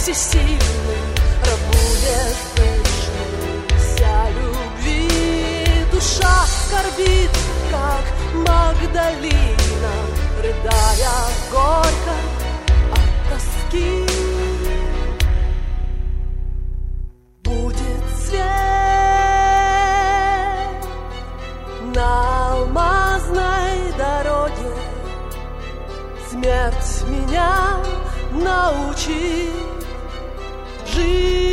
всесильный, рабуне слышишься любви. Душа скорбит, как Магдалина, рыдая горько от тоски. Будет свет на алмазной дороге, смерть меня научит жить.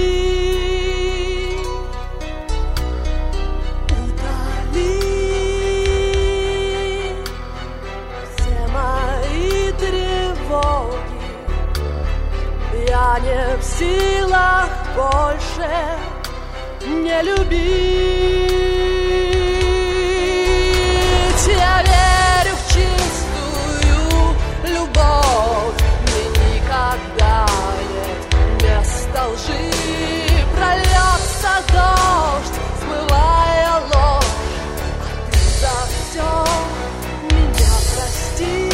Утоли все мои тревоги, я не в силах больше не любить. Я верю в чистую любовь, мне никогда нет места лжи. Прольется дождь, смывая ложь, а ты за все меня прости.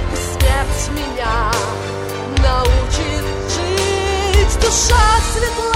Душа светла.